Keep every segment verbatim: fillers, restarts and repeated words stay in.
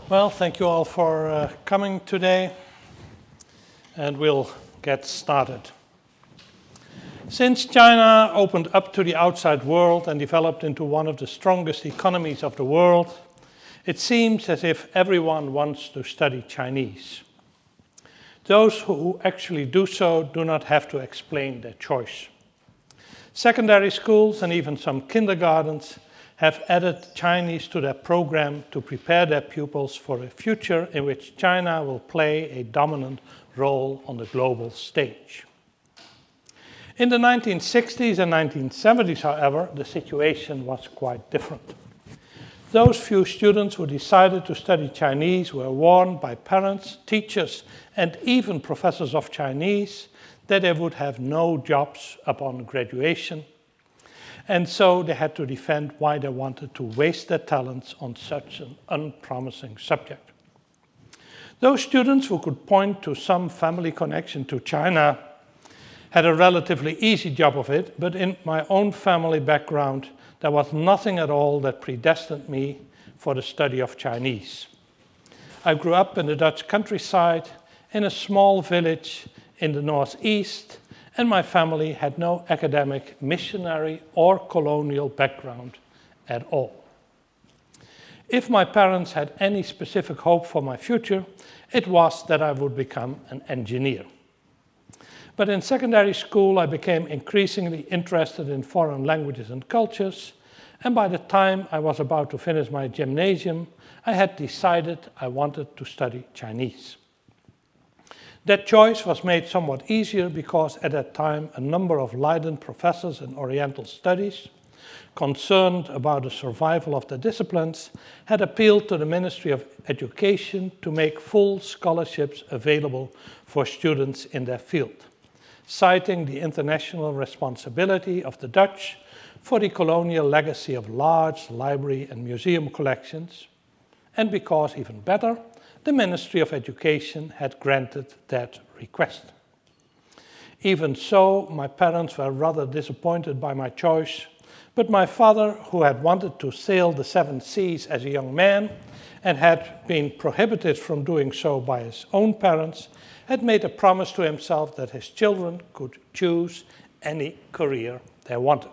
Well, thank you all for uh, coming today, and we'll get started. Since China opened up to the outside world and developed into one of the strongest economies of the world, it seems as if everyone wants to study Chinese. Those who actually do so do not have to explain their choice. Secondary schools and even some kindergartens have added Chinese to their program to prepare their pupils for a future in which China will play a dominant role on the global stage. In the nineteen sixties and nineteen seventies, however, the situation was quite different. Those few students who decided to study Chinese were warned by parents, teachers, and even professors of Chinese that they would have no jobs upon graduation, and so they had to defend why they wanted to waste their talents on such an unpromising subject. Those students who could point to some family connection to China had a relatively easy job of it, but in my own family background, there was nothing at all that predestined me for the study of Chinese. I grew up in the Dutch countryside, in a small village in the northeast, and my family had no academic, missionary, or colonial background at all. If my parents had any specific hope for my future, it was that I would become an engineer. But in secondary school, I became increasingly interested in foreign languages and cultures, and by the time I was about to finish my gymnasium, I had decided I wanted to study Chinese. That choice was made somewhat easier because at that time a number of Leiden professors in Oriental Studies, concerned about the survival of the disciplines, had appealed to the Ministry of Education to make full scholarships available for students in their field, citing the international responsibility of the Dutch for the colonial legacy of large library and museum collections, and because, even better, the Ministry of Education had granted that request. Even so, my parents were rather disappointed by my choice, but my father, who had wanted to sail the seven seas as a young man and had been prohibited from doing so by his own parents, had made a promise to himself that his children could choose any career they wanted.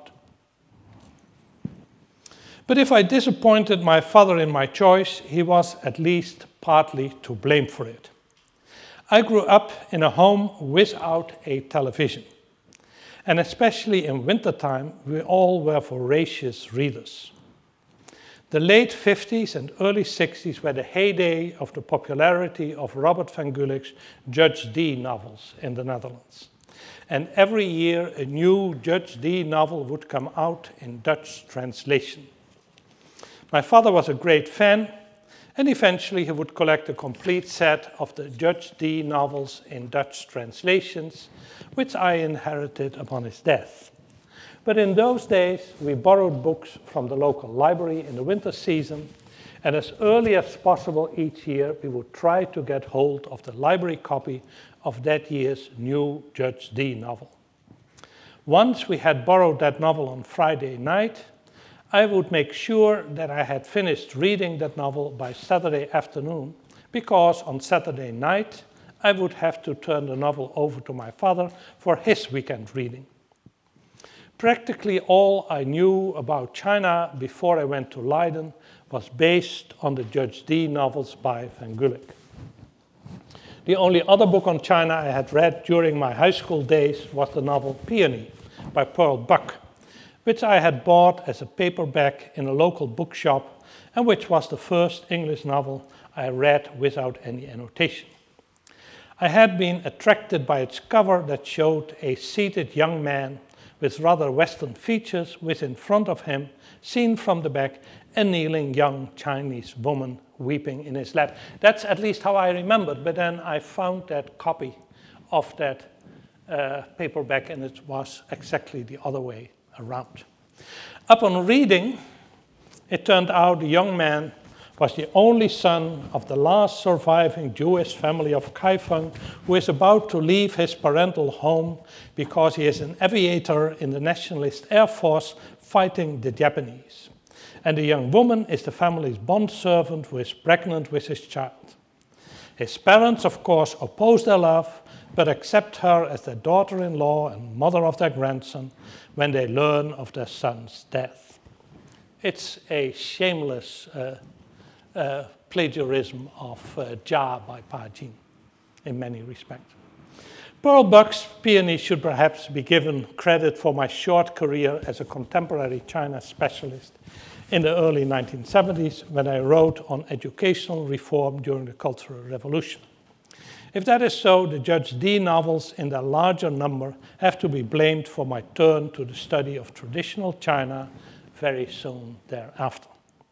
But if I disappointed my father in my choice, he was at least partly to blame for it. I grew up in a home without a television, and especially in wintertime, we all were voracious readers. The late fifties and early sixties were the heyday of the popularity of Robert van Gulik's Judge Dee novels in the Netherlands. And every year a new Judge Dee novel would come out in Dutch translation. My father was a great fan, and eventually he would collect a complete set of the Judge Dee novels in Dutch translations, which I inherited upon his death. But in those days, we borrowed books from the local library in the winter season, and as early as possible each year, we would try to get hold of the library copy of that year's new Judge Dee novel. Once we had borrowed that novel on Friday night, I would make sure that I had finished reading that novel by Saturday afternoon, because on Saturday night, I would have to turn the novel over to my father for his weekend reading. Practically all I knew about China before I went to Leiden was based on the Judge Dee novels by Van Gulik. The only other book on China I had read during my high school days was the novel Peony by Pearl Buck, which I had bought as a paperback in a local bookshop and which was the first English novel I read without any annotation. I had been attracted by its cover that showed a seated young man with rather Western features with in front of him, seen from the back, a kneeling young Chinese woman weeping in his lap. That's at least how I remembered, but then I found that copy of that uh, paperback and it was exactly the other way around. Upon reading, it turned out the young man was the only son of the last surviving Jewish family of Kaifeng, who is about to leave his parental home because he is an aviator in the Nationalist Air Force fighting the Japanese. and the young woman is the family's bondservant who is pregnant with his child. His parents, of course, oppose their love, but accept her as their daughter-in-law and mother of their grandson when they learn of their son's death. It's a shameless uh, uh, plagiarism of uh, Jia by Pa Jin in many respects. Pearl Buck's Peony should perhaps be given credit for my short career as a contemporary China specialist in the early nineteen seventies when I wrote on educational reform during the Cultural Revolution. If that is so, the Judge Dee novels in their larger number have to be blamed for my turn to the study of traditional China very soon thereafter.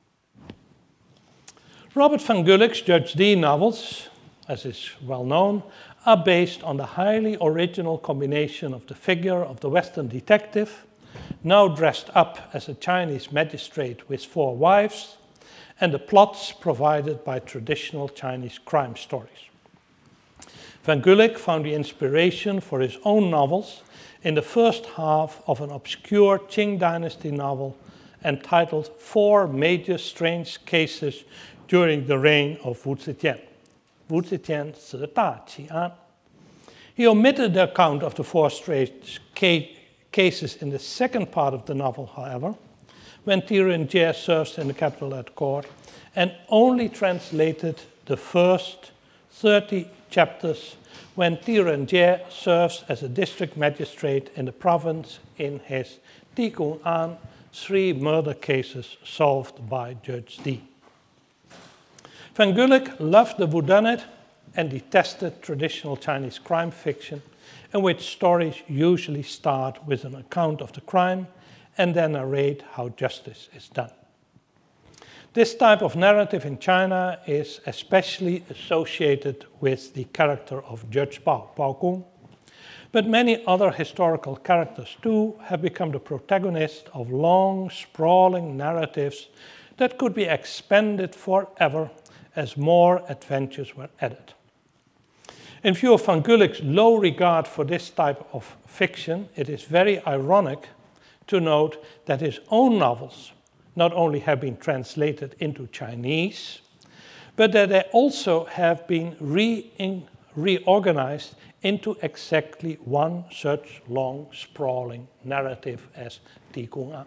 Robert van Gulik's Judge Dee novels, as is well known, are based on the highly original combination of the figure of the Western detective, now dressed up as a Chinese magistrate with four wives, and the plots provided by traditional Chinese crime stories. Van Gulik found the inspiration for his own novels in the first half of an obscure Qing Dynasty novel entitled Four Major Strange Cases During the Reign of Wu Zetian. Wu Zetian Zi Da Qi An. He omitted the account of the four strange cases in the second part of the novel, however, when Tiren Jie serves in the capital at court, and only translated the first thirty chapters when Tiren Jie serves as a district magistrate in the province in his Di Kung An, three murder cases solved by Judge Dee. Van Gulik loved the whodunit and detested traditional Chinese crime fiction, in which stories usually start with an account of the crime and then narrate how justice is done. This type of narrative in China is especially associated with the character of Judge Bao, Bao Gong, but many other historical characters too have become the protagonist of long, sprawling narratives that could be expanded forever as more adventures were added. In view of Van Gulik's low regard for this type of fiction, it is very ironic to note that his own novels not only have been translated into Chinese, but that they also have been re reorganized into exactly one such long, sprawling narrative as Di Kung An.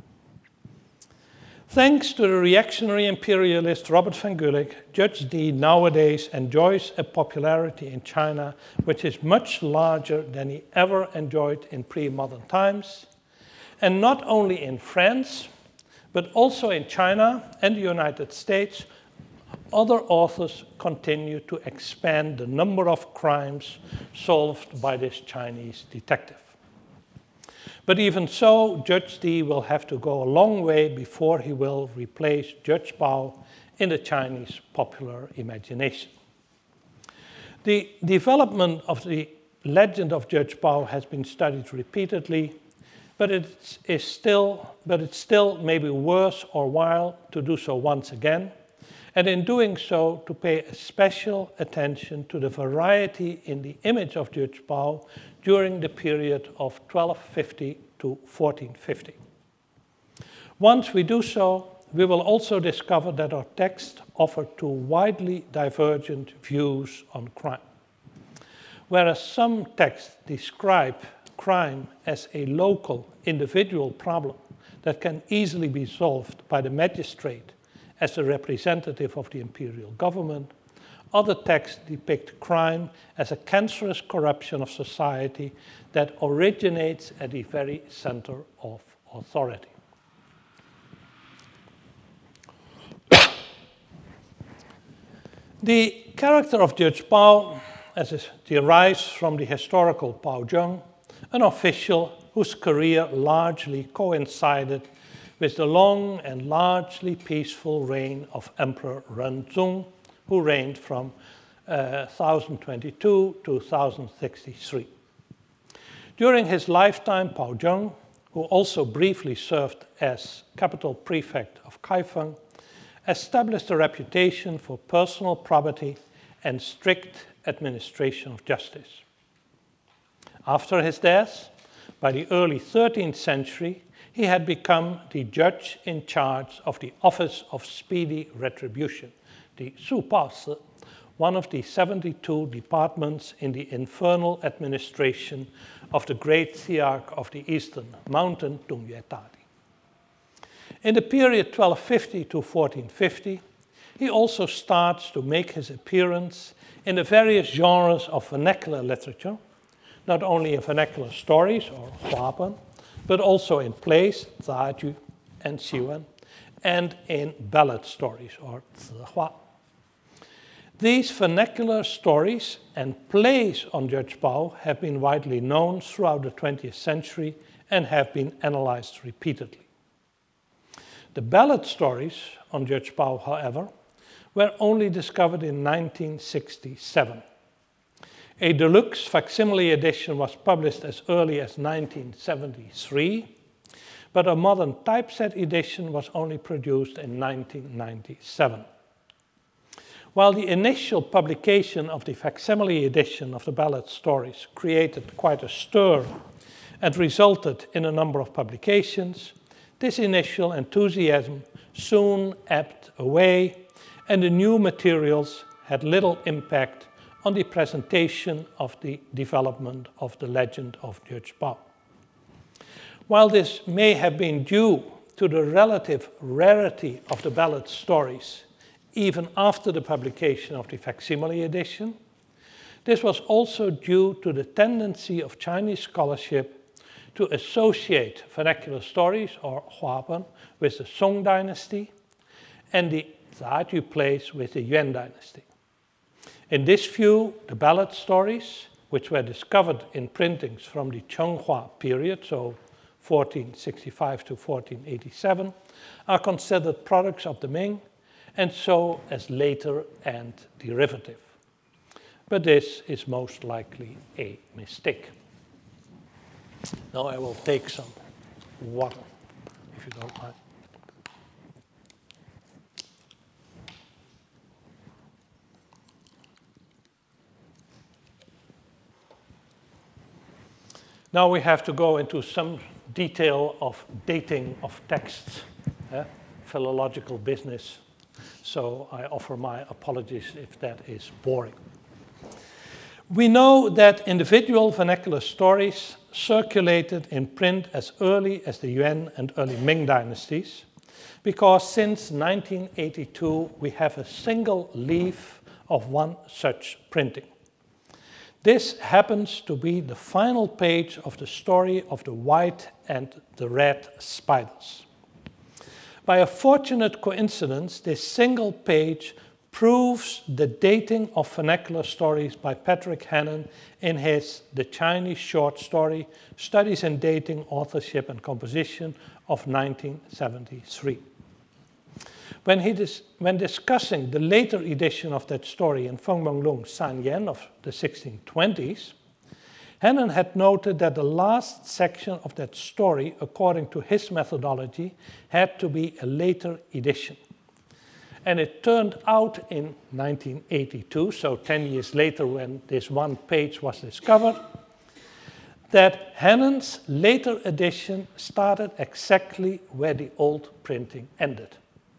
Thanks to the reactionary imperialist Robert van Gulik, Judge Dee nowadays enjoys a popularity in China which is much larger than he ever enjoyed in pre-modern times, and not only in France, but also in China and the United States. Other authors continue to expand the number of crimes solved by this Chinese detective. But even so, Judge Dee will have to go a long way before he will replace Judge Bao in the Chinese popular imagination. The development of the legend of Judge Bao has been studied repeatedly, but it is still, but it still may be worth our while to do so once again, and in doing so, to pay special attention to the variety in the image of Judge Bao during the period of twelve fifty to fourteen fifty. Once we do so, we will also discover that our texts offer two widely divergent views on crime. Whereas some texts describe crime as a local, individual problem that can easily be solved by the magistrate as a representative of the imperial government, other texts depict crime as a cancerous corruption of society that originates at the very center of authority. The character of Judge Bao, as it derives from the historical Bao Zheng, an official whose career largely coincided with the long and largely peaceful reign of Emperor Renzong, who reigned from uh, one thousand twenty-two to one thousand sixty-three. During his lifetime, Bao Zheng, who also briefly served as capital prefect of Kaifeng, established a reputation for personal probity and strict administration of justice. After his death, by the early thirteenth century, he had become the judge in charge of the Office of Speedy Retribution, the Su Pa Si, one of the seventy-two departments in the infernal administration of the great Thearch of the Eastern Mountain, Tung Yue Tadi. In the period twelve fifty to fourteen fifty, he also starts to make his appearance in the various genres of vernacular literature, not only in vernacular stories or huapen, but also in plays, zaju and xiwen, and in ballad stories or zihua. These vernacular stories and plays on Judge Pao have been widely known throughout the twentieth century and have been analyzed repeatedly. The ballad stories on Judge Pao, however, were only discovered in nineteen sixty-seven. A deluxe facsimile edition was published as early as nineteen seventy-three, but a modern typeset edition was only produced in nineteen ninety-seven. While the initial publication of the facsimile edition of the ballad stories created quite a stir and resulted in a number of publications, this initial enthusiasm soon ebbed away, and the new materials had little impact on the presentation of the development of the legend of Judge Pao. While this may have been due to the relative rarity of the ballad stories, even after the publication of the facsimile edition, this was also due to the tendency of Chinese scholarship to associate vernacular stories, or huapen, with the Song dynasty, and the zaju plays with the Yuan dynasty. In this view, the ballad stories, which were discovered in printings from the Chenghua period, so fourteen sixty-five to fourteen eighty-seven, are considered products of the Ming, and so as later and derivative. But this is most likely a mistake. Now I will take some water, if you don't mind. Now we have to go into some detail of dating of texts, eh? philological business. So I offer my apologies if that is boring. We know that individual vernacular stories circulated in print as early as the Yuan and early Ming dynasties, because since nineteen eighty-two we have a single leaf of one such printing. This happens to be the final page of the story of the white and the red spiders. By a fortunate coincidence, this single page proves the dating of vernacular stories by Patrick Hannon in his The Chinese Short Story, Studies in Dating, Authorship and Composition of nineteen seventy-three. When, he dis when discussing the later edition of that story in Feng Menglung San Yan of the sixteen twenties, Hannon had noted that the last section of that story, according to his methodology, had to be a later edition. And it turned out in nineteen eighty-two, so ten years later when this one page was discovered, that Hannon's later edition started exactly where the old printing ended.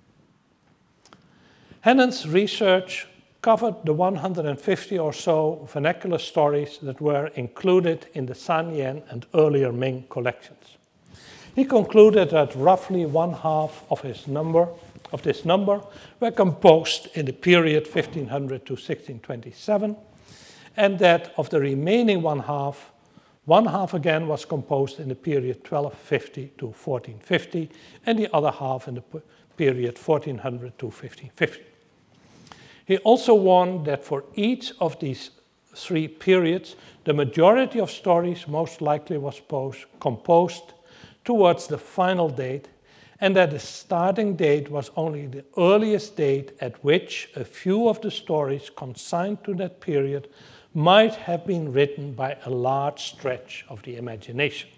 Hannon's research covered the one hundred fifty or so vernacular stories that were included in the San Yan and earlier Ming collections. He concluded that roughly one half of his number of this number were composed in the period fifteen hundred to sixteen twenty-seven, and that of the remaining one half, one half again was composed in the period twelve fifty to fourteen fifty, and the other half in the period fourteen hundred to fifteen fifty. He also warned that for each of these three periods, the majority of stories most likely was composed towards the final date, and that the starting date was only the earliest date at which a few of the stories consigned to that period might have been written by a large stretch of the imagination.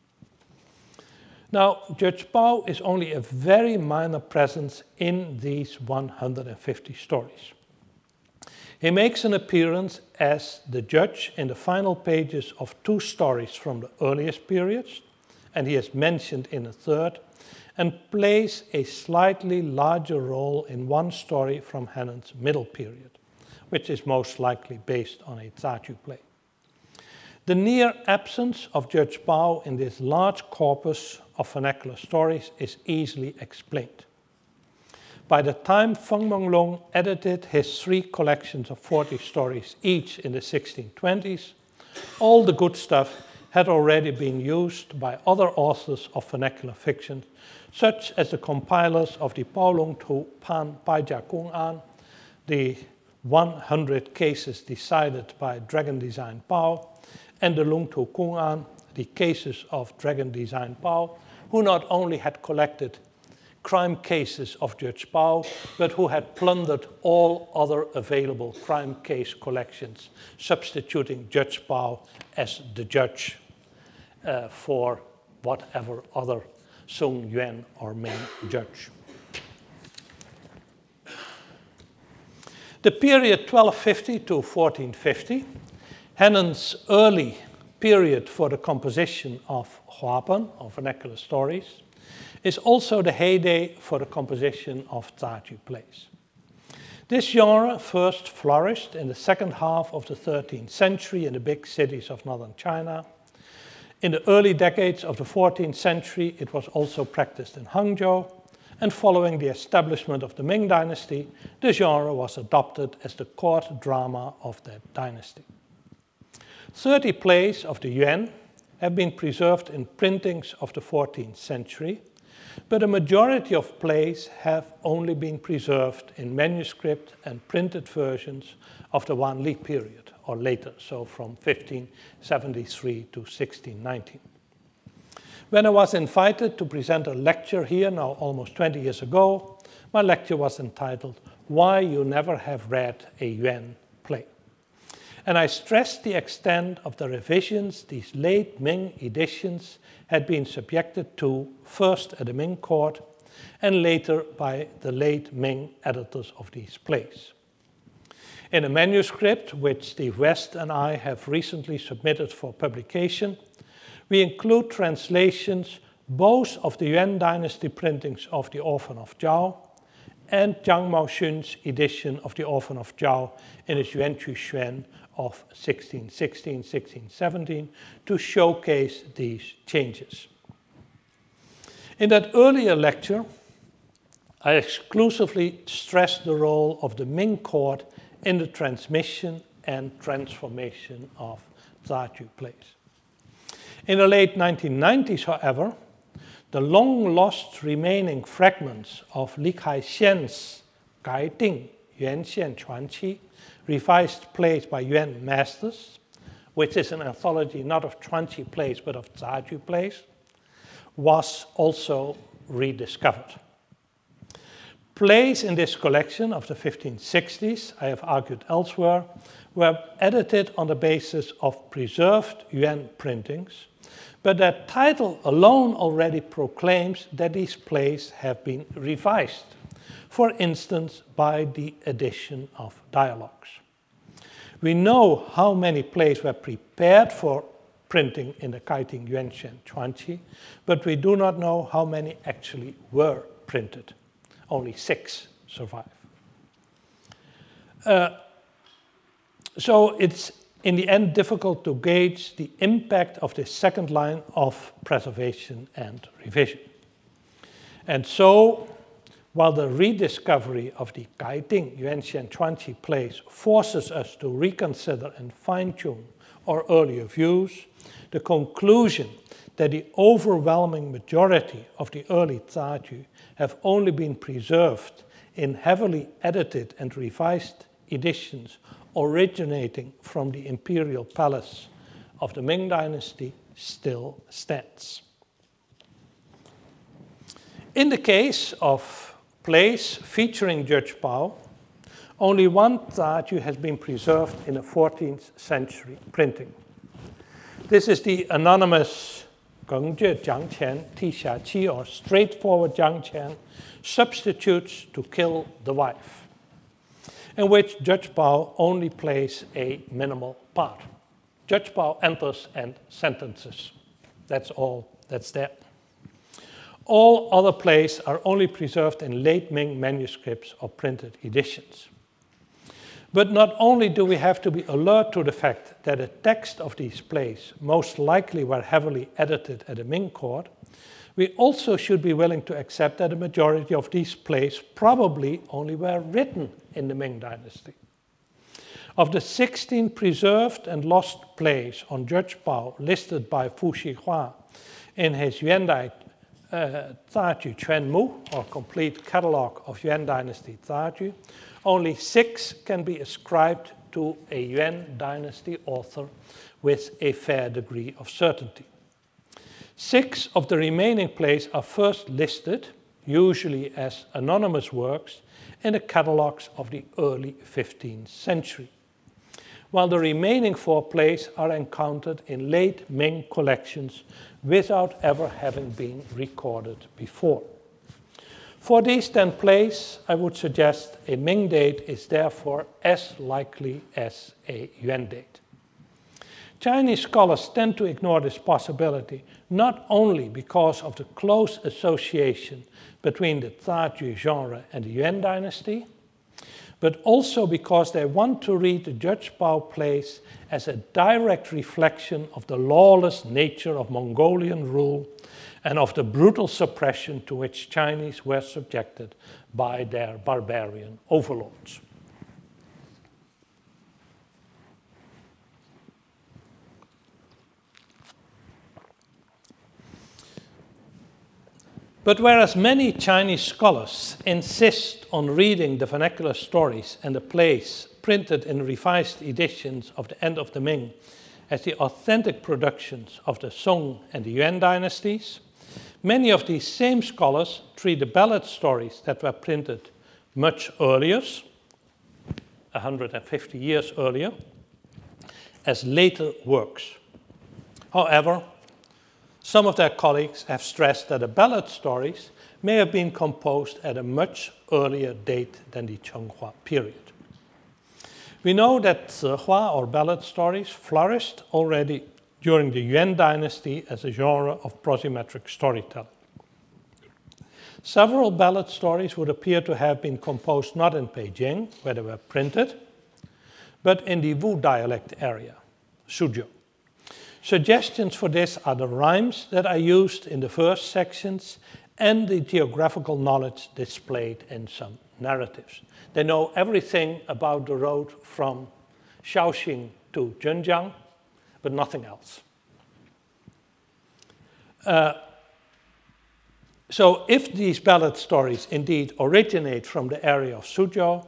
Now, Judge Pao is only a very minor presence in these one hundred fifty stories. He makes an appearance as the judge in the final pages of two stories from the earliest periods, and he is mentioned in a third, and plays a slightly larger role in one story from Hanen's middle period, which is most likely based on a Zaju play. The near absence of Judge Bao in this large corpus of vernacular stories is easily explained. By the time Feng Menglong edited his three collections of forty stories each in the sixteen twenties, all the good stuff had already been used by other authors of vernacular fiction, such as the compilers of the Baolong Tu Pan Baijia Gong An, the one hundred cases decided by Dragon Design Bao, and the Lung Tu Gong An, the cases of Dragon Design Bao, who not only had collected crime cases of Judge Bao, but who had plundered all other available crime case collections, substituting Judge Bao as the judge uh, for whatever other Song Yuan or Ming judge. The period twelve fifty to fourteen fifty, Hanen's early period for the composition of Huapan, or vernacular stories, is also the heyday for the composition of Zaju plays. This genre first flourished in the second half of the thirteenth century in the big cities of northern China. In the early decades of the fourteenth century, it was also practiced in Hangzhou, and following the establishment of the Ming dynasty, the genre was adopted as the court drama of that dynasty. Thirty plays of the Yuan have been preserved in printings of the fourteenth century, but a majority of plays have only been preserved in manuscript and printed versions of the Wanli period, or later, so from fifteen seventy-three to sixteen nineteen. When I was invited to present a lecture here, now almost twenty years ago, my lecture was entitled, "Why You Never Have Read a Yuan Play." And I stressed the extent of the revisions these late Ming editions had been subjected to, first at the Ming court, and later by the late Ming editors of these plays. In a manuscript which Steve West and I have recently submitted for publication, we include translations both of the Yuan dynasty printings of The Orphan of Zhao and Jiang Maoxun's edition of The Orphan of Zhao in his Yuanqu Xuan of sixteen sixteen, sixteen seventeen to showcase these changes. In that earlier lecture, I exclusively stressed the role of the Ming court in the transmission and transformation of Zaju plays. In the late nineteen nineties, however, the long-lost remaining fragments of Li Kaixian's Gai Ding Yuan Xian Chuan Qi, revised plays by Yuan masters, which is an anthology not of Chuanqi plays but of Zaju plays, was also rediscovered. Plays in this collection of the fifteen sixties, I have argued elsewhere, were edited on the basis of preserved Yuan printings, but that title alone already proclaims that these plays have been revised, for instance, by the addition of dialogues. We know how many plays were prepared for printing in the Kaiting Yuanxian Chuanqi, but we do not know how many actually were printed. Only six survive. Uh, so it's in the end difficult to gauge the impact of this second line of preservation and revision. And so, while the rediscovery of the Kaiting Yuanxian Chuanqi plays forces us to reconsider and fine-tune our earlier views, the conclusion that the overwhelming majority of the early Zaju have only been preserved in heavily edited and revised editions originating from the imperial palace of the Ming dynasty still stands. In the case of plays featuring Judge Bao, only one Zaju has been preserved in a fourteenth century printing. This is the anonymous Gengzhe Jiangqian Tixia Qi, or straightforward Jiangqian, substitutes to kill the wife, in which Judge Bao only plays a minimal part. Judge Bao enters and sentences. That's all that's there. All other plays are only preserved in late Ming manuscripts or printed editions. But not only do we have to be alert to the fact that the text of these plays most likely were heavily edited at the Ming court, we also should be willing to accept that the majority of these plays probably only were written in the Ming Dynasty. Of the sixteen preserved and lost plays on Judge Bao listed by Fu Shihua in his Yuandai uh, Zaju Quanmu, or complete catalogue of Yuan Dynasty Zaju, only six can be ascribed to a Yuan Dynasty author with a fair degree of certainty. Six of the remaining plays are first listed, usually as anonymous works, in the catalogues of the early fifteenth century, while the remaining four plays are encountered in late Ming collections without ever having been recorded before. For these ten plays, I would suggest a Ming date is therefore as likely as a Yuan date. Chinese scholars tend to ignore this possibility, not only because of the close association between the Zaju genre and the Yuan dynasty, but also because they want to read the Judge Bao plays as a direct reflection of the lawless nature of Mongolian rule and of the brutal suppression to which Chinese were subjected by their barbarian overlords. But whereas many Chinese scholars insist on reading the vernacular stories and the plays printed in revised editions of the end of the Ming as the authentic productions of the Song and the Yuan dynasties, many of these same scholars treat the ballad stories that were printed much earlier, one hundred fifty years earlier, as later works. However, some of their colleagues have stressed that the ballad stories may have been composed at a much earlier date than the Chenghua period. We know that Zihua, or ballad stories, flourished already during the Yuan dynasty as a genre of prosymmetric storytelling. Several ballad stories would appear to have been composed not in Beijing, where they were printed, but in the Wu dialect area, Suzhou. Suggestions for this are the rhymes that are used in the first sections and the geographical knowledge displayed in some narratives. They know everything about the road from Shaoxing to Zhenjiang, but nothing else. Uh, so if these ballad stories indeed originate from the area of Suzhou,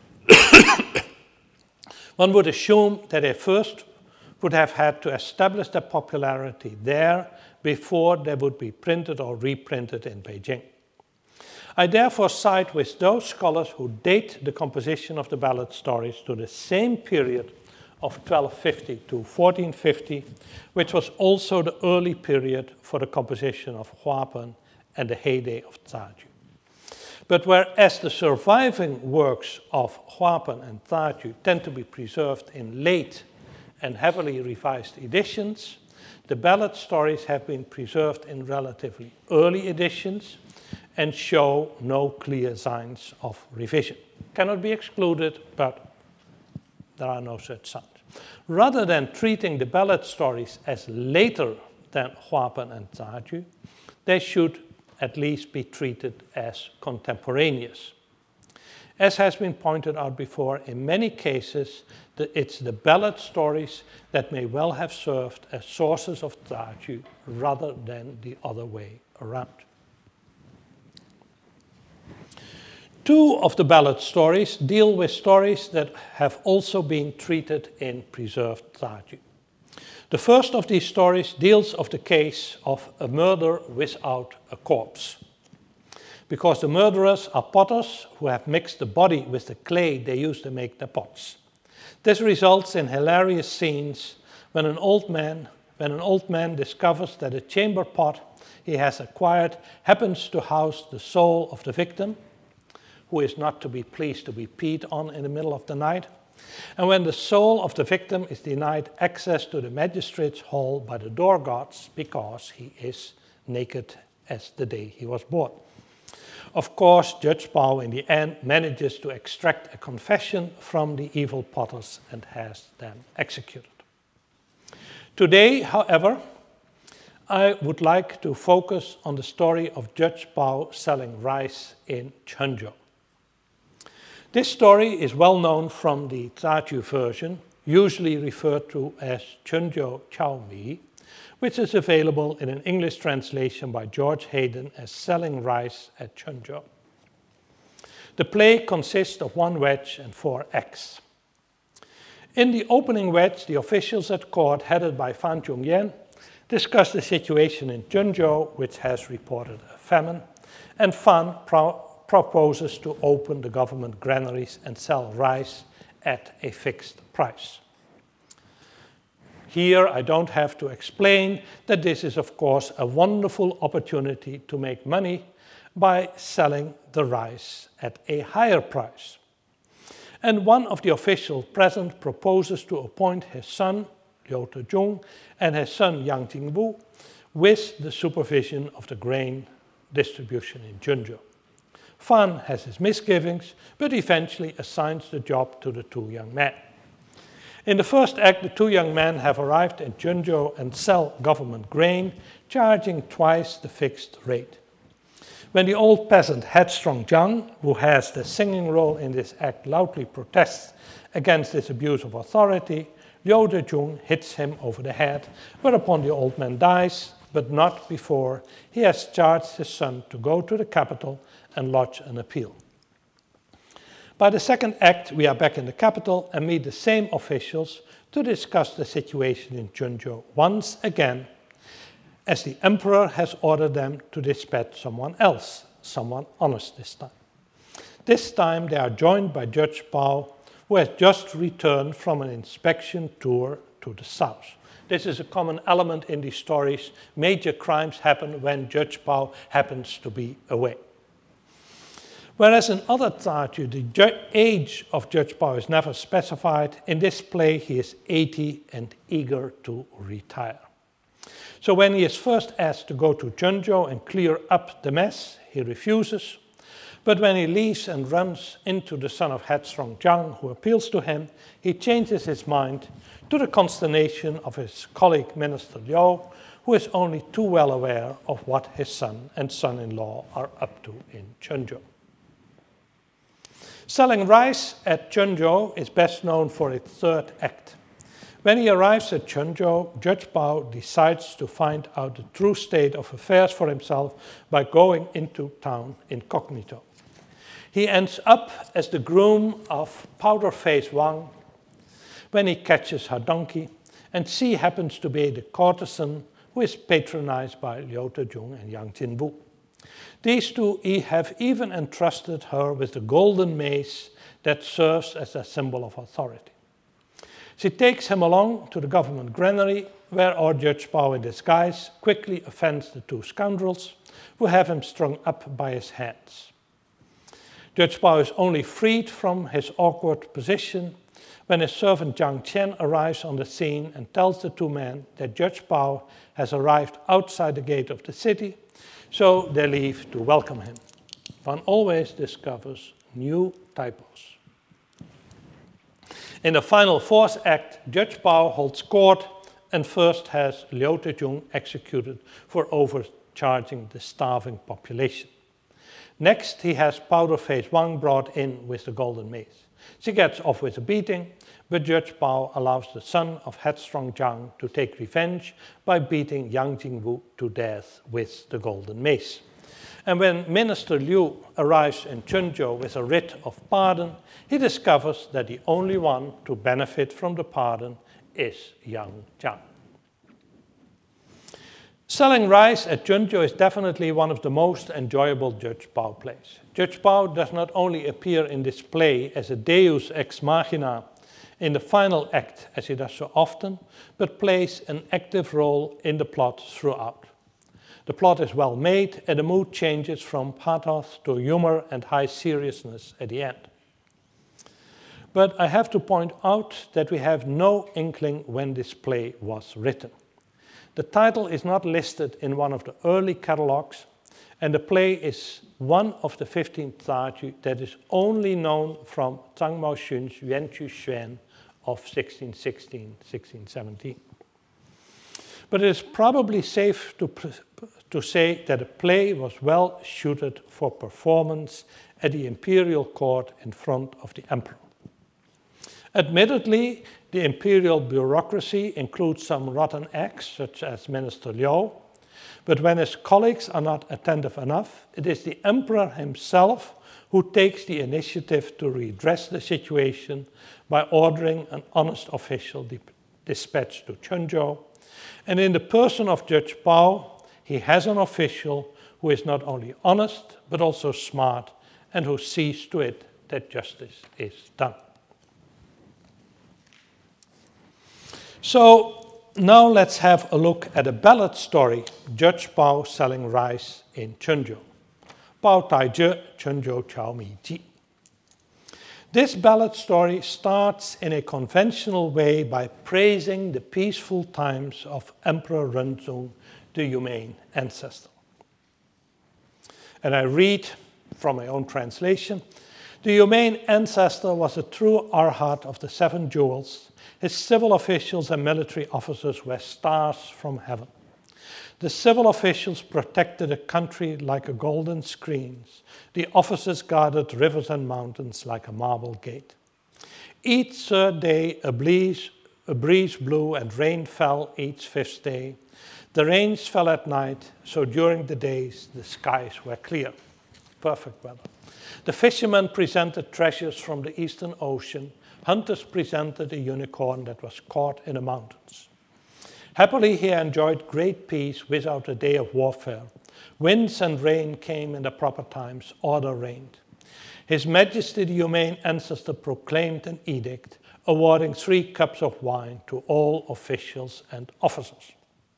one would assume that they first would have had to establish their popularity there before they would be printed or reprinted in Beijing. I therefore side with those scholars who date the composition of the ballad stories to the same period of twelve fifty to fourteen fifty, which was also the early period for the composition of Huapen and the heyday of Zaju. But whereas the surviving works of Huapen and Zaju tend to be preserved in late and heavily revised editions, the ballad stories have been preserved in relatively early editions and show no clear signs of revision. Cannot be excluded, but there are no such signs. Rather than treating the ballad stories as later than Huapen and Zaju, they should at least be treated as contemporaneous. As has been pointed out before, in many cases, the, it's the ballad stories that may well have served as sources of Zaju rather than the other way around. Two of the ballad stories deal with stories that have also been treated in preserved Zaju. The first of these stories deals of the case of a murder without a corpse, because the murderers are potters who have mixed the body with the clay they use to make their pots. This results in hilarious scenes when an old man, when an old man discovers that a chamber pot he has acquired happens to house the soul of the victim, who is not to be pleased to be peed on in the middle of the night, and when the soul of the victim is denied access to the magistrate's hall by the door gods because he is naked as the day he was born. Of course, Judge Bao in the end manages to extract a confession from the evil potters and has them executed. Today, however, I would like to focus on the story of Judge Bao selling rice in Chenzhou. This story is well known from the Zhajiu version, usually referred to as Chenzhou Qiao Mi, which is available in an English translation by George Hayden as Selling Rice at Chenzhou. The play consists of one wedge and four acts. In the opening wedge, the officials at court, headed by Fan Zhongyan, discuss the situation in Chenzhou, which has reported a famine, and Fan pro- proposes to open the government granaries and sell rice at a fixed price. Here, I don't have to explain that this is, of course, a wonderful opportunity to make money by selling the rice at a higher price. And one of the officials present proposes to appoint his son, Liu Tezhong, and his son, Yang Jingwu, with the supervision of the grain distribution in Chenzhou. Fan has his misgivings, but eventually assigns the job to the two young men. In the first act, the two young men have arrived in Chenzhou and sell government grain, charging twice the fixed rate. When the old peasant Headstrong Zhang, who has the singing role in this act, loudly protests against this abuse of authority, Liu Tezhong hits him over the head, whereupon the old man dies, but not before he has charged his son to go to the capital and lodge an appeal. By the second act, we are back in the capital and meet the same officials to discuss the situation in Chenzhou once again, as the emperor has ordered them to dispatch someone else, someone honest this time. This time they are joined by Judge Bao, who has just returned from an inspection tour to the south. This is a common element in these stories. Major crimes happen when Judge Bao happens to be away. Whereas in other Zhajiu, the ju- age of Judge Bao is never specified, in this play he is eighty and eager to retire. So when he is first asked to go to Chenzhou and clear up the mess, he refuses. But when he leaves and runs into the son of Headstrong Zhang, who appeals to him, he changes his mind, to the consternation of his colleague Minister Liu, who is only too well aware of what his son and son-in-law are up to in Chenzhou. Selling rice at Chenzhou is best known for its third act. When he arrives at Chenzhou, Judge Bao decides to find out the true state of affairs for himself by going into town incognito. He ends up as the groom of Powder Face Wang when he catches her donkey, and she happens to be the courtesan who is patronized by Liu Tezhong and Yang Jingwu. These two have even entrusted her with the golden mace that serves as a symbol of authority. She takes him along to the government granary, where our Judge Bao in disguise quickly offends the two scoundrels, who have him strung up by his hands. Judge Bao is only freed from his awkward position when his servant Zhang Qian arrives on the scene and tells the two men that Judge Bao has arrived outside the gate of the city, so they leave to welcome him. One always discovers new typos. In the final fourth act, Judge Bao holds court and first has Liu Tezhong executed for overcharging the starving population. Next, he has Powder Face Wang brought in with the golden mace. She gets off with a beating, but Judge Bao allows the son of Headstrong Zhang to take revenge by beating Yang Jingwu to death with the golden mace. And when Minister Liu arrives in Chenzhou with a writ of pardon, he discovers that the only one to benefit from the pardon is Yang Zhang. Selling rice at Chenzhou is definitely one of the most enjoyable Judge Bao plays. Judge Bao does not only appear in this play as a deus ex machina in the final act, as he does so often, but plays an active role in the plot throughout. The plot is well made, and the mood changes from pathos to humor and high seriousness at the end. But I have to point out that we have no inkling when this play was written. The title is not listed in one of the early catalogues, and the play is one of the fifteen Taju that is only known from Zhang Maoxun's Yuan Chu Xuan of sixteen sixteen to sixteen seventeen. But it is probably safe to, to say that the play was well suited for performance at the imperial court in front of the emperor. Admittedly, the imperial bureaucracy includes some rotten eggs, such as Minister Liu, but when his colleagues are not attentive enough, it is the emperor himself who takes the initiative to redress the situation by ordering an honest official dispatched to Chenzhou. And in the person of Judge Bao, he has an official who is not only honest, but also smart, and who sees to it that justice is done. So now let's have a look at a ballad story, Judge Bao selling rice in Chenzhou. Bao Tai Zhe, Chenzhou Chao Mi Ji. This ballad story starts in a conventional way by praising the peaceful times of Emperor Renzong, the humane ancestor. And I read from my own translation, the humane ancestor was a true arhat of the seven jewels. His civil officials and military officers were stars from heaven. The civil officials protected the country like a golden screen. The officers guarded rivers and mountains like a marble gate. Each third day a breeze, a breeze blew and rain fell each fifth day. The rains fell at night, so during the days the skies were clear. Perfect weather. The fishermen presented treasures from the Eastern Ocean. Hunters presented a unicorn that was caught in the mountains. Happily he enjoyed great peace without a day of warfare. Winds and rain came in the proper times, order reigned. His Majesty the humane ancestor proclaimed an edict, awarding three cups of wine to all officials and officers.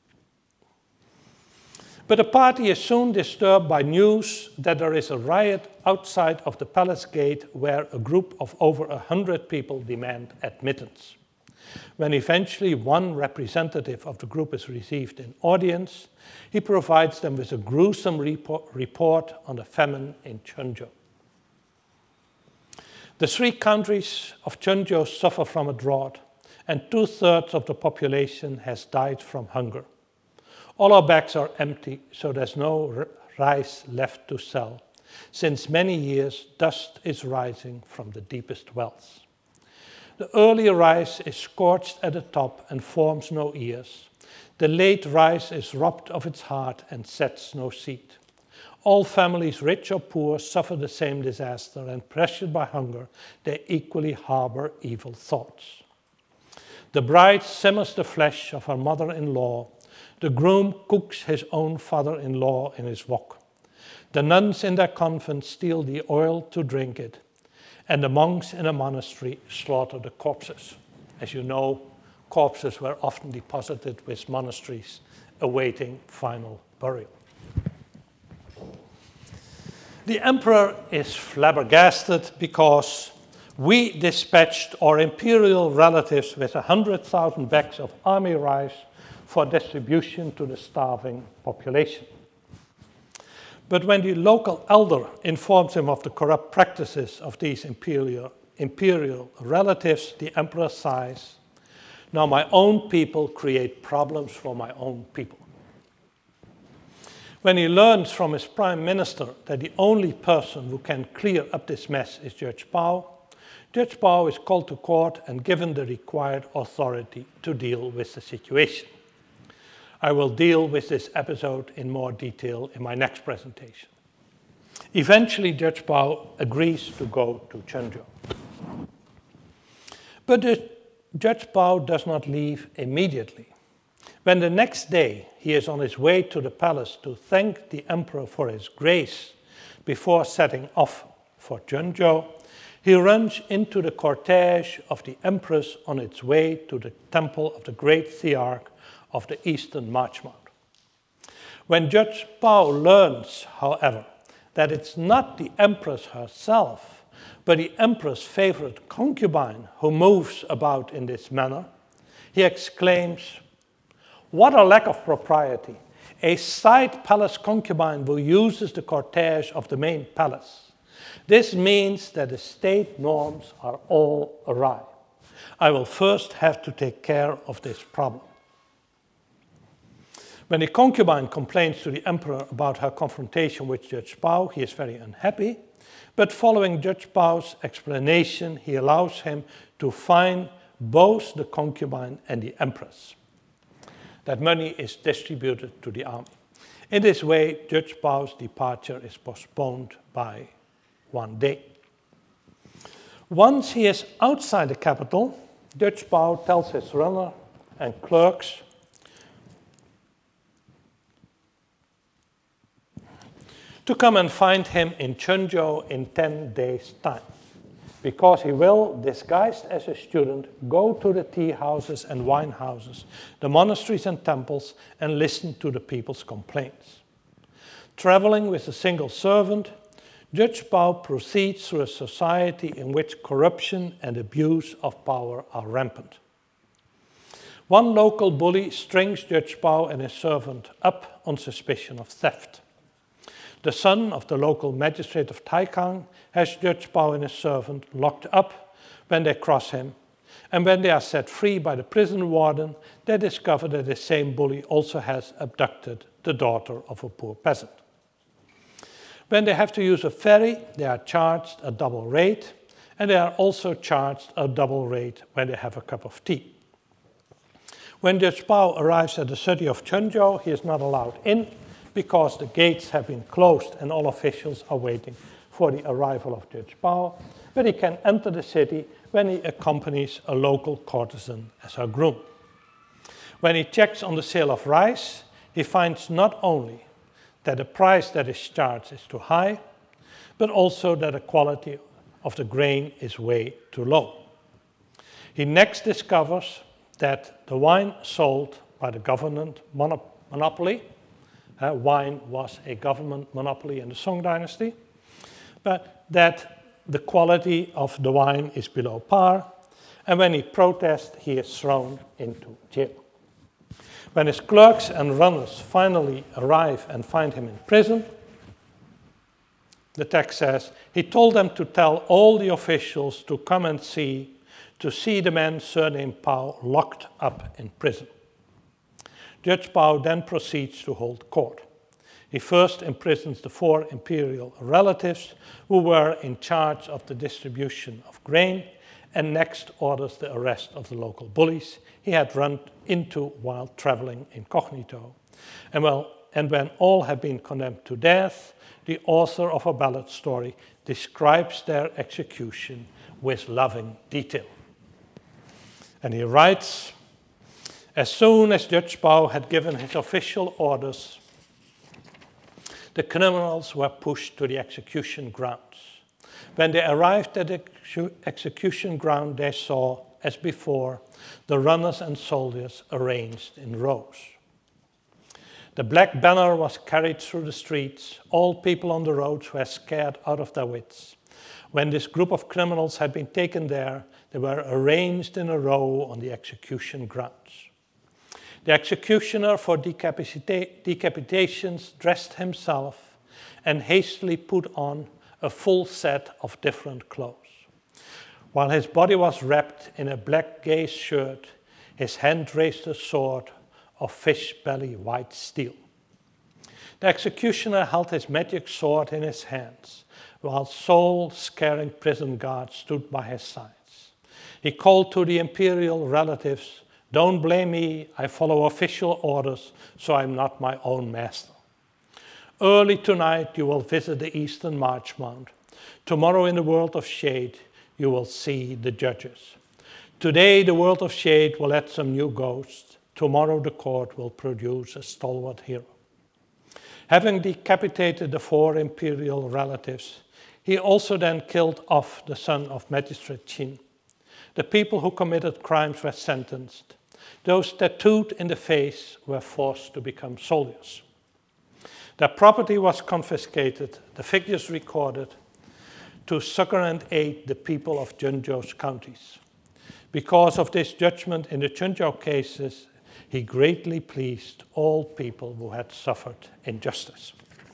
But the party is soon disturbed by news that there is a riot outside of the palace gate where a group of over a hundred people demand admittance. When eventually one representative of the group is received in audience, he provides them with a gruesome report, report on the famine in Chenzhou. The three counties of Chenzhou suffer from a drought, and two-thirds of the population has died from hunger. All our bags are empty, so there's no r- rice left to sell. Since many years, dust is rising from the deepest wells. The early rice is scorched at the top and forms no ears. The late rice is robbed of its heart and sets no seed. All families, rich or poor, suffer the same disaster, and pressured by hunger, they equally harbor evil thoughts. The bride simmers the flesh of her mother-in-law. The groom cooks his own father-in-law in his wok. The nuns in their convent steal the oil to drink it, and the monks in a monastery slaughter the corpses. As you know, corpses were often deposited with monasteries awaiting final burial. The emperor is flabbergasted because we dispatched our imperial relatives with a hundred thousand bags of army rice for distribution to the starving population. But when the local elder informs him of the corrupt practices of these imperial, imperial relatives, the emperor sighs, now my own people create problems for my own people. When he learns from his prime minister that the only person who can clear up this mess is Judge Bao, Judge Bao is called to court and given the required authority to deal with the situation. I will deal with this episode in more detail in my next presentation. Eventually, Judge Bao agrees to go to Chenzhou. But Judge Bao does not leave immediately. When the next day he is on his way to the palace to thank the emperor for his grace before setting off for Chenzhou, he runs into the cortege of the empress on its way to the temple of the great thearch of the Eastern March Mount. When Judge Bao learns, however, that it's not the empress herself, but the emperor's favorite concubine who moves about in this manner, he exclaims, What a lack of propriety. A side palace concubine who uses the cortege of the main palace. This means that the state norms are all awry. I will first have to take care of this problem. When the concubine complains to the emperor about her confrontation with Judge Pao, he is very unhappy. But following Judge Pao's explanation, he allows him to fine both the concubine and the empress. That money is distributed to the army. In this way, Judge Pao's departure is postponed by one day. Once he is outside the capital, Judge Pao tells his runner and clerks to come and find him in Chenzhou in ten days' time, because he will, disguised as a student, go to the tea houses and wine houses, the monasteries and temples, and listen to the people's complaints. Traveling with a single servant, Judge Pao proceeds through a society in which corruption and abuse of power are rampant. One local bully strings Judge Pao and his servant up on suspicion of theft. The son of the local magistrate of Taikang has Judge Pao and his servant locked up when they cross him, and when they are set free by the prison warden, they discover that the same bully also has abducted the daughter of a poor peasant. When they have to use a ferry, they are charged a double rate, and they are also charged a double rate when they have a cup of tea. When Judge Pao arrives at the city of Chenzhou, he is not allowed in, because the gates have been closed and all officials are waiting for the arrival of Judge Pao, but he can enter the city when he accompanies a local courtesan as her groom. When he checks on the sale of rice, he finds not only that the price that is charged is too high, but also that the quality of the grain is way too low. He next discovers that the wine sold by the government monop- monopoly Uh, wine was a government monopoly in the Song dynasty, but that the quality of the wine is below par, and when he protests, he is thrown into jail. When his clerks and runners finally arrive and find him in prison, the text says, he told them to tell all the officials to come and see, to see the man surnamed Pao locked up in prison. Judge Pao then proceeds to hold court. He first imprisons the four imperial relatives who were in charge of the distribution of grain, and next orders the arrest of the local bullies he had run into while traveling incognito. And, well, and when all have been condemned to death, the author of a ballad story describes their execution with loving detail. And he writes, as soon as Judge Pao had given his official orders, the criminals were pushed to the execution grounds. When they arrived at the execution ground, they saw, as before, the runners and soldiers arranged in rows. The black banner was carried through the streets. All people on the roads were scared out of their wits. When this group of criminals had been taken there, they were arranged in a row on the execution grounds. The executioner for decapita- decapitations dressed himself and hastily put on a full set of different clothes. While his body was wrapped in a black gaze shirt, his hand raised a sword of fish belly white steel. The executioner held his magic sword in his hands, while soul-scaring prison guards stood by his sides. He called to the imperial relatives, don't blame me, I follow official orders, so I'm not my own master. Early tonight you will visit the Eastern March Mount. Tomorrow in the world of shade you will see the judges. Today the world of shade will add some new ghosts. Tomorrow the court will produce a stalwart hero. Having decapitated the four imperial relatives, he also then killed off the son of Magistrate Qin. The people who committed crimes were sentenced. Those tattooed in the face were forced to become soldiers. Their property was confiscated, the figures recorded, to succor and aid the people of Zhengzhou's counties. Because of this judgment in the Chenzhou cases, he greatly pleased all people who had suffered injustice.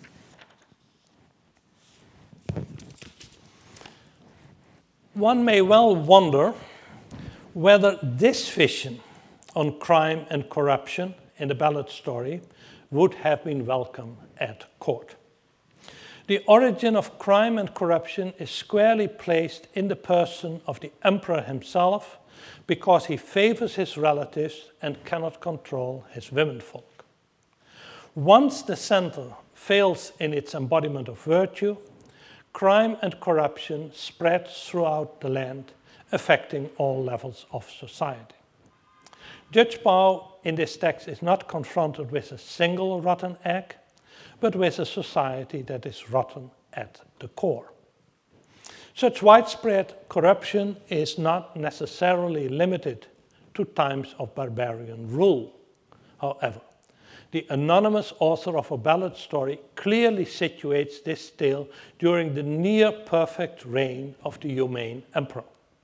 One may well wonder whether this vision on crime and corruption in the ballad story would have been welcome at court. The origin of crime and corruption is squarely placed in the person of the emperor himself, because he favors his relatives and cannot control his womenfolk. Once the center fails in its embodiment of virtue, crime and corruption spread throughout the land, affecting all levels of society. Judge Bao in this text is not confronted with a single rotten egg, but with a society that is rotten at the core. Such widespread corruption is not necessarily limited to times of barbarian rule. However, the anonymous author of a ballad story clearly situates this tale during the near-perfect reign of the humane emperor.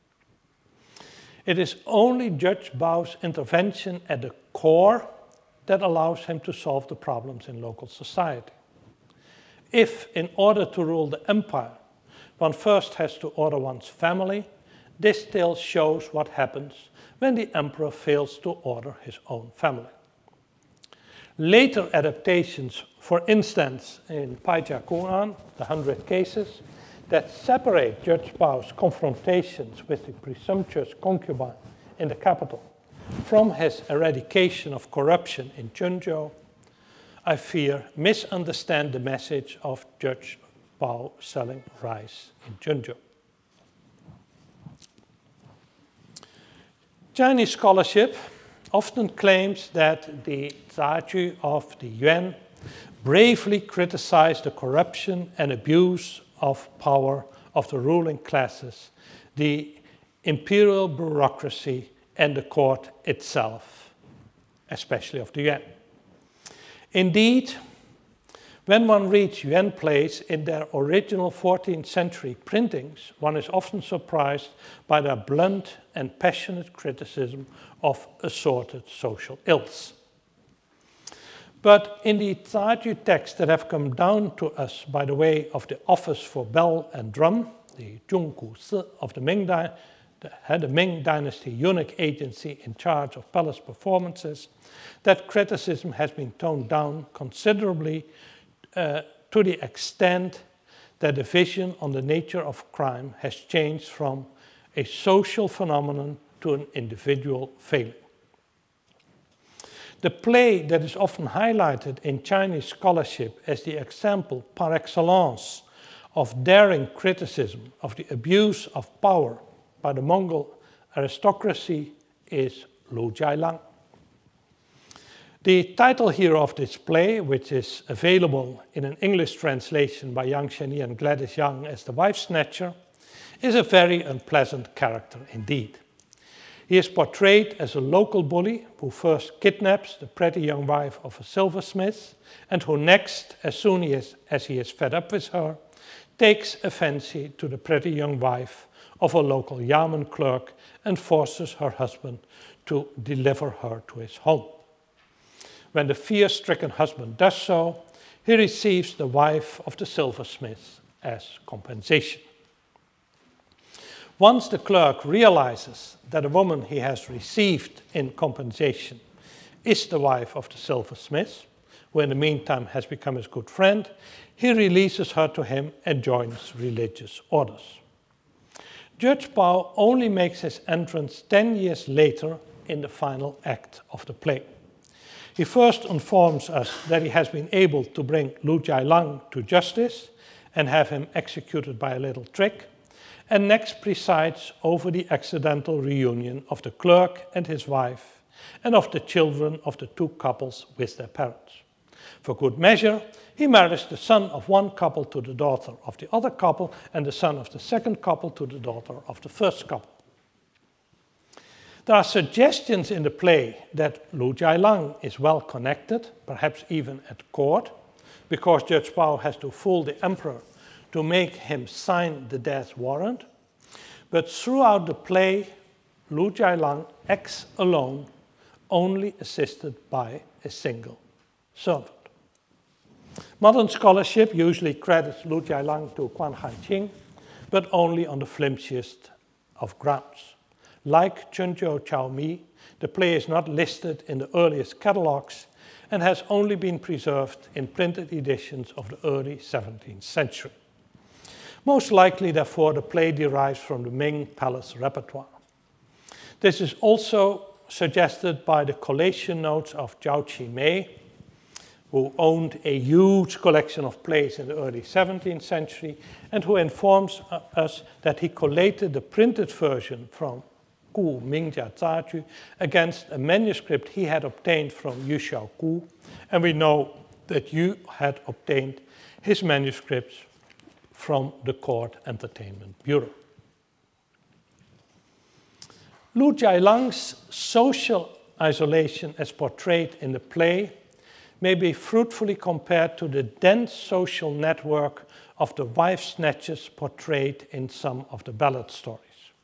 It is only Judge Bao's intervention at the core that allows him to solve the problems in local society. If, in order to rule the empire, one first has to order one's family, this tale shows what happens when the emperor fails to order his own family. Later adaptations, for instance in Paija Quran, the Hundred Cases, that separate Judge Bao's confrontations with the presumptuous concubine in the capital from his eradication of corruption in Chunzhou, I fear misunderstand the message of Judge Bao selling rice in Chunzhou. Chinese scholarship often claims that the Zaju of the Yuan bravely criticized the corruption and abuse of power of the ruling classes, the imperial bureaucracy, and the court itself, especially of the Yuan. Indeed, when one reads Yuan plays in their original fourteenth century printings, one is often surprised by their blunt and passionate criticism of assorted social ills. But in the Zaju texts that have come down to us by the way of the Office for Bell and Drum, the Zhonggu Si of the Ming, Di- the, the Ming Dynasty eunuch agency in charge of palace performances, that criticism has been toned down considerably uh, to the extent that the vision on the nature of crime has changed from a social phenomenon to an individual failing. The play that is often highlighted in Chinese scholarship as the example par excellence of daring criticism of the abuse of power by the Mongol aristocracy is Lu Jialang. The title here of this play, which is available in an English translation by Yang Shengyi and Gladys Young as the wife snatcher, is a very unpleasant character indeed. He is portrayed as a local bully who first kidnaps the pretty young wife of a silversmith and who next, as soon as, as he is fed up with her, takes a fancy to the pretty young wife of a local Yamen clerk and forces her husband to deliver her to his home. When the fear-stricken husband does so, he receives the wife of the silversmith as compensation. Once the clerk realizes that the woman he has received in compensation is the wife of the silversmith, who in the meantime has become his good friend, he releases her to him and joins religious orders. Judge Bao only makes his entrance ten years later in the final act of the play. He first informs us that he has been able to bring Lu Jialang to justice and have him executed by a little trick, and next presides over the accidental reunion of the clerk and his wife and of the children of the two couples with their parents. For good measure, he marries the son of one couple to the daughter of the other couple and the son of the second couple to the daughter of the first couple. There are suggestions in the play that Lu Jialang is well connected, perhaps even at court, because Judge Bao has to fool the emperor to make him sign the death warrant. But throughout the play, Lu Jialang acts alone, only assisted by a single servant. Modern scholarship usually credits Lu Jialang to Guan Hanqing, but only on the flimsiest of grounds. Like Chunzhou Chaomi, the play is not listed in the earliest catalogues and has only been preserved in printed editions of the early seventeenth century. Most likely, therefore, the play derives from the Ming palace repertoire. This is also suggested by the collation notes of Zhao Qimei, who owned a huge collection of plays in the early seventeenth century and who informs us that he collated the printed version from Gu Mingjia Zaju against a manuscript he had obtained from Yu Xiaogu, and we know that Yu had obtained his manuscripts from the Court Entertainment Bureau. Lu Jialang's social isolation as portrayed in the play may be fruitfully compared to the dense social network of the wife snatchers portrayed in some of the ballad stories.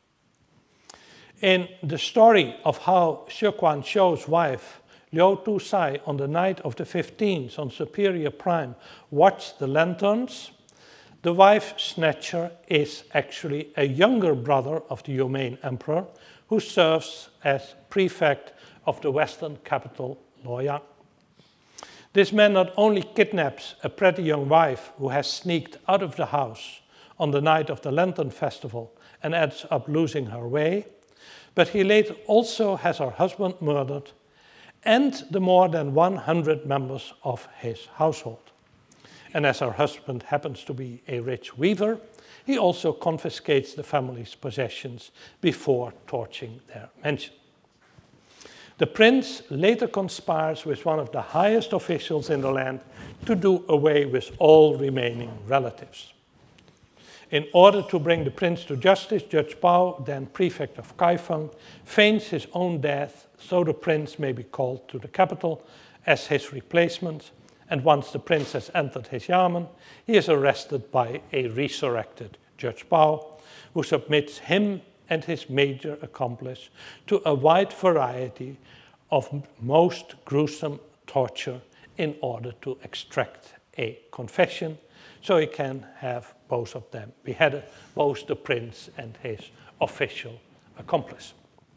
In the story of how Shi Guanzhou's wife, Liu Dusai, on the night of the fifteenth on Superior Prime, watched the lanterns, the wife snatcher is actually a younger brother of the Yumean emperor who serves as prefect of the western capital, Luoyang. This man not only kidnaps a pretty young wife who has sneaked out of the house on the night of the Lantern Festival and ends up losing her way, but he later also has her husband murdered and the more than one hundred members of his household. And as her husband happens to be a rich weaver, he also confiscates the family's possessions before torching their mansion. The prince later conspires with one of the highest officials in the land to do away with all remaining relatives. In order to bring the prince to justice, Judge Bao, then prefect of Kaifeng, feigns his own death so the prince may be called to the capital as his replacement, and once the prince has entered his yamen, he is arrested by a resurrected Judge Bao, who submits him and his major accomplice to a wide variety of most gruesome torture in order to extract a confession, so he can have both of them beheaded, both the prince and his official accomplice.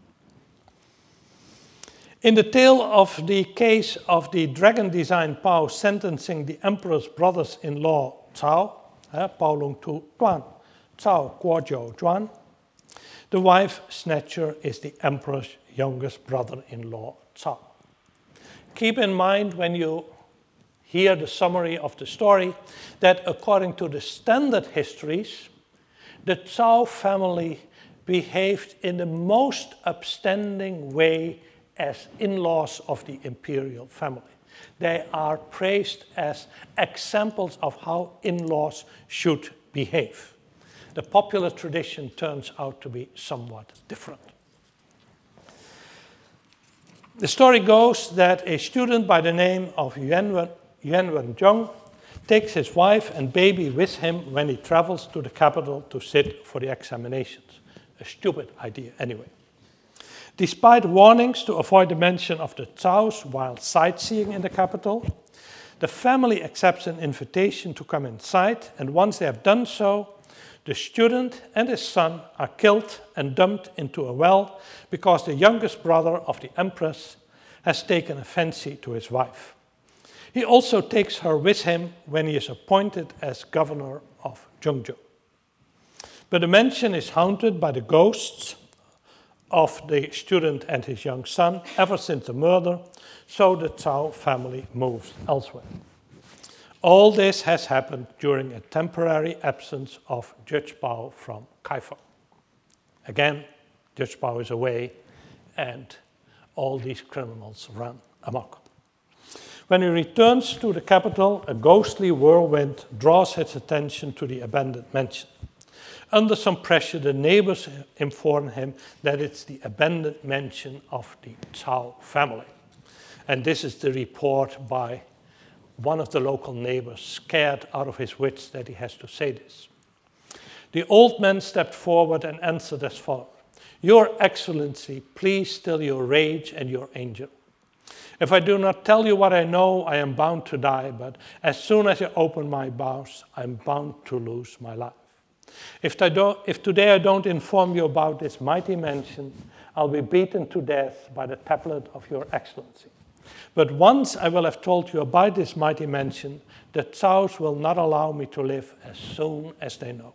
In the tale of the case of the dragon-designed Pao sentencing the emperor's brothers-in-law Cao, uh, Pao Long Tu Duan, Cao Guo Jiu Zhuan, the wife snatcher is the emperor's youngest brother-in-law Cao. Keep in mind when you hear the summary of the story that according to the standard histories, the Cao family behaved in the most upstanding way as in-laws of the imperial family. They are praised as examples of how in-laws should behave. The popular tradition turns out to be somewhat different. The story goes that a student by the name of Yuan Wenzhong takes his wife and baby with him when he travels to the capital to sit for the examinations. A stupid idea anyway. Despite warnings to avoid the mention of the Caos while sightseeing in the capital, the family accepts an invitation to come inside, and once they have done so, the student and his son are killed and dumped into a well because the youngest brother of the empress has taken a fancy to his wife. He also takes her with him when he is appointed as governor of Zhengzhou. But the mansion is haunted by the ghosts of the student and his young son ever since the murder, so the Cao family moves elsewhere. All this has happened during a temporary absence of Judge Bao from Kaifeng. Again, Judge Bao is away and all these criminals run amok. When he returns to the capital, a ghostly whirlwind draws his attention to the abandoned mansion. Under some pressure, the neighbors inform him that it's the abandoned mansion of the Cao family. And this is the report by one of the local neighbors, scared out of his wits that he has to say this. The old man stepped forward and answered as follows: "Your Excellency, please still your rage and your anger. If I do not tell you what I know, I am bound to die, but as soon as I open my mouth, I am bound to lose my life. If, I don't, if today I don't inform you about this mighty mansion, I'll be beaten to death by the tablet of your excellency. But once I will have told you about this mighty mansion, the Tsaos will not allow me to live as soon as they know.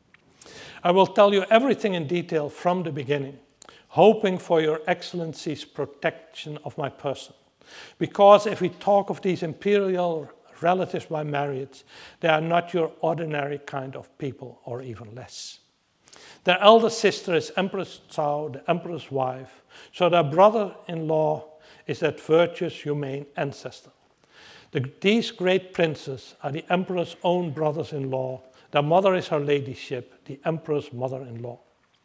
I will tell you everything in detail from the beginning, hoping for your excellency's protection of my person. Because if we talk of these imperial relatives by marriage, they are not your ordinary kind of people, or even less. Their elder sister is Empress Tsao, the emperor's wife, so their brother-in-law is that virtuous, humane ancestor. The, these great princes are the emperor's own brothers-in-law. Their mother is her ladyship, the emperor's mother-in-law.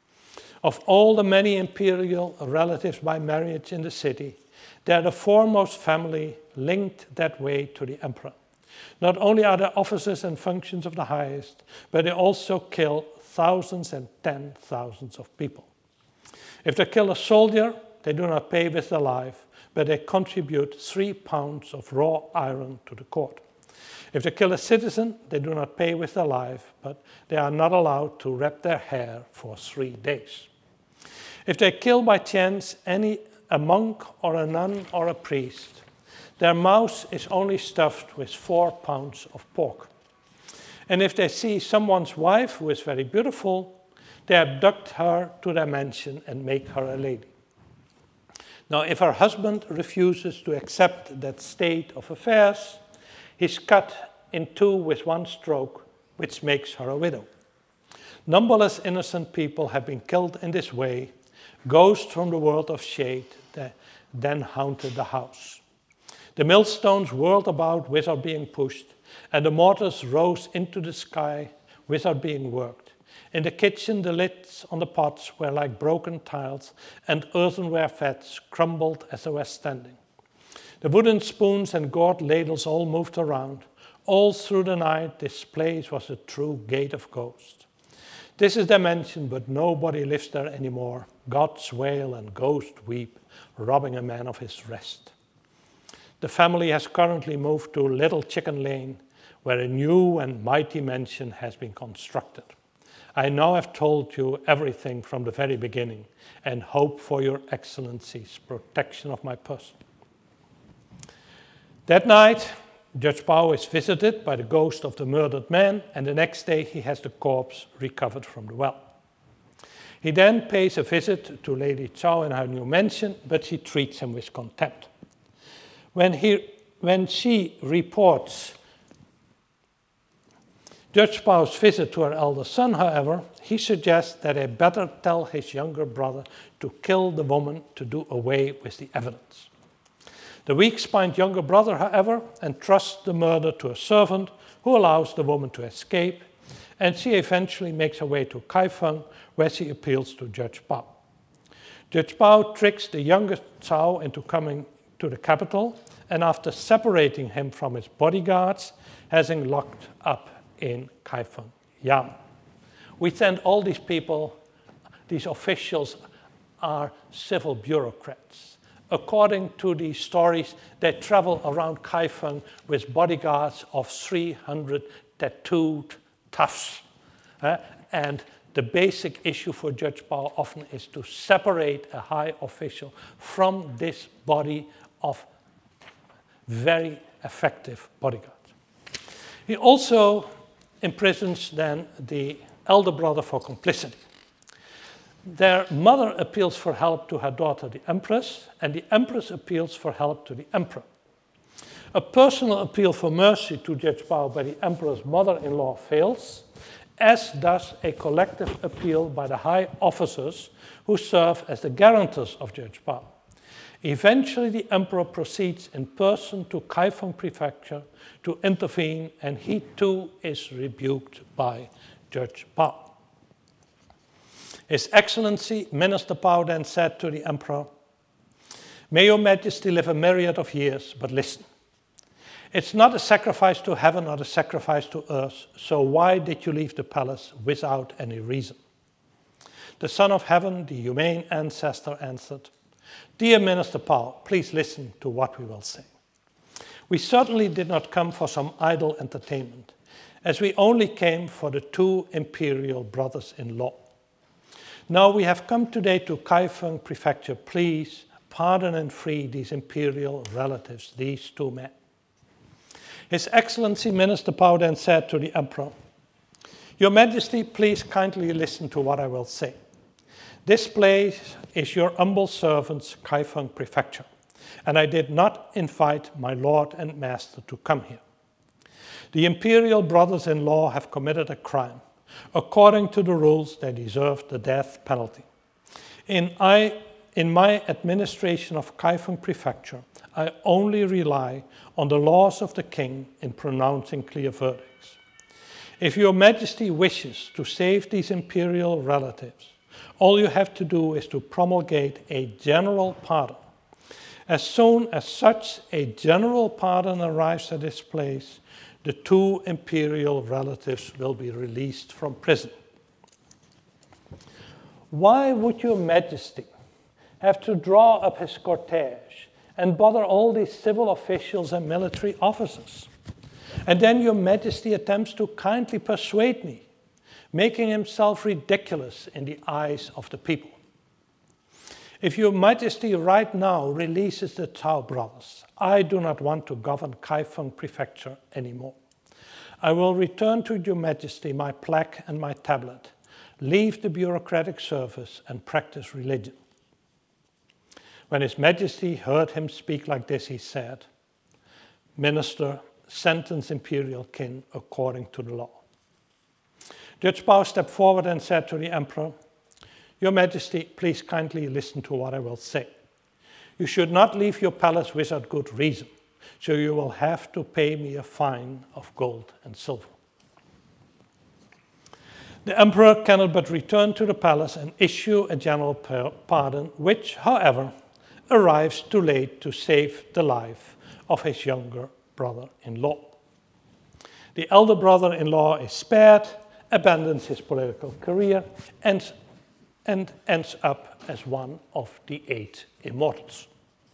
Of all the many imperial relatives by marriage in the city, they are the foremost family linked that way to the emperor. Not only are their offices and functions of the highest, but they also kill thousands and ten thousands of people. If they kill a soldier, they do not pay with their life, but they contribute three pounds of raw iron to the court. If they kill a citizen, they do not pay with their life, but they are not allowed to wrap their hair for three days. If they kill by chance any a monk or a nun or a priest, their mouth is only stuffed with four pounds of pork. And if they see someone's wife who is very beautiful, they abduct her to their mansion and make her a lady. Now, if her husband refuses to accept that state of affairs, he's cut in two with one stroke, which makes her a widow. Numberless innocent people have been killed in this way. Ghosts from the world of shade that then haunted the house. The millstones whirled about without being pushed, and the mortars rose into the sky without being worked. In the kitchen, the lids on the pots were like broken tiles, and earthenware vats crumbled as they were standing. The wooden spoons and gourd ladles all moved around. All through the night, this place was a true gate of ghosts. This is their mansion, but nobody lives there anymore. Gods wail and ghosts weep, robbing a man of his rest. The family has currently moved to Little Chicken Lane, where a new and mighty mansion has been constructed. I now have told you everything from the very beginning and hope for your excellency's protection of my person. That night, Judge Pao is visited by the ghost of the murdered man, and the next day he has the corpse recovered from the well. He then pays a visit to Lady Tsao in her new mansion, but she treats him with contempt. When, he, when she reports Judge Pao's visit to her elder son, however, he suggests that he better tell his younger brother to kill the woman to do away with the evidence. The weak-spined younger brother, however, entrusts the murder to a servant who allows the woman to escape, and she eventually makes her way to Kaifeng, where she appeals to Judge Pao. Judge Pao tricks the younger Tsao into coming to the capital, and after separating him from his bodyguards, has him locked up in Kaifeng Yam. We send all these people, these officials are civil bureaucrats. According to the stories, they travel around Kaifeng with bodyguards of three hundred tattooed toughs. Uh, and the basic issue for Judge Pao often is to separate a high official from this body of very effective bodyguards. He also imprisons then the elder brother for complicity. Their mother appeals for help to her daughter, the Empress, and the Empress appeals for help to the Emperor. A personal appeal for mercy to Judge Pao by the Emperor's mother-in-law fails, as does a collective appeal by the high officers who serve as the guarantors of Judge Pao. Eventually, the Emperor proceeds in person to Kaifeng Prefecture to intervene, and he too is rebuked by Judge Pao. His Excellency, Minister Pao, then said to the Emperor, "May your Majesty live a myriad of years, but listen. It's not a sacrifice to heaven or a sacrifice to earth, so why did you leave the palace without any reason?" The Son of Heaven, the humane ancestor, answered, Dear Minister Pao, please listen to what we will say. We certainly did not come for some idle entertainment, as we only came for the two imperial brothers-in-law. Now we have come today to Kaifeng Prefecture. Please pardon and free these imperial relatives, these two men. His Excellency Minister Pao then said to the Emperor, Your Majesty, please kindly listen to what I will say. This place is your humble servant's Kaifeng Prefecture, and I did not invite my lord and master to come here. The imperial brothers-in-law have committed a crime. According to the rules, they deserve the death penalty. In, I, in my administration of Kaifeng Prefecture, I only rely on the laws of the king in pronouncing clear verdicts. If your Majesty wishes to save these imperial relatives, all you have to do is to promulgate a general pardon. As soon as such a general pardon arrives at this place, the two imperial relatives will be released from prison. Why would your Majesty have to draw up his cortege and bother all these civil officials and military officers? And then your Majesty attempts to kindly persuade me, making himself ridiculous in the eyes of the people. If your Majesty right now releases the Cao brothers, I do not want to govern Kaifeng Prefecture anymore. I will return to your Majesty my plaque and my tablet, leave the bureaucratic service and practice religion. When His Majesty heard him speak like this, he said, Minister, sentence imperial kin according to the law. Judge Pao stepped forward and said to the Emperor, Your Majesty, please kindly listen to what I will say. You should not leave your palace without good reason, so you will have to pay me a fine of gold and silver. The Emperor cannot but return to the palace and issue a general pardon, which, however, arrives too late to save the life of his younger brother-in-law. The elder brother-in-law is spared, abandons his political career, and and ends up as one of the eight immortals.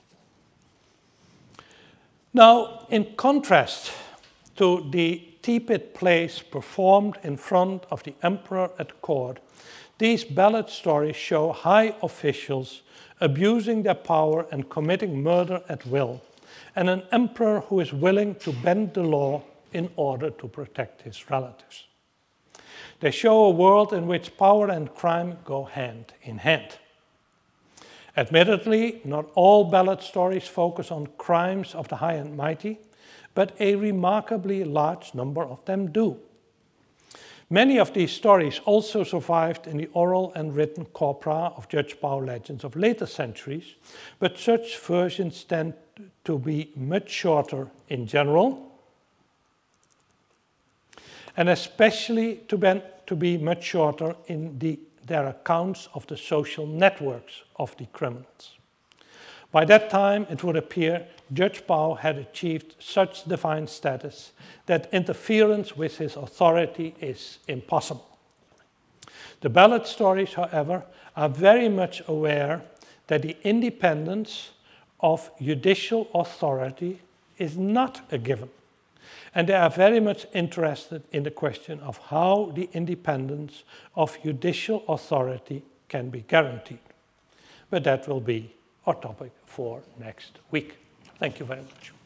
Now, in contrast to the tepid plays performed in front of the emperor at court, these ballad stories show high officials abusing their power and committing murder at will, and an emperor who is willing to bend the law in order to protect his relatives. They show a world in which power and crime go hand in hand. Admittedly, not all ballad stories focus on crimes of the high and mighty, but a remarkably large number of them do. Many of these stories also survived in the oral and written corpora of Judge Pao legends of later centuries, but such versions tend to be much shorter in general, and especially to be, to be much shorter in the, their accounts of the social networks of the criminals. By that time, it would appear Judge Pao had achieved such divine status that interference with his authority is impossible. The ballad stories, however, are very much aware that the independence of judicial authority is not a given. And they are very much interested in the question of how the independence of judicial authority can be guaranteed. But that will be our topic for next week. Thank you very much.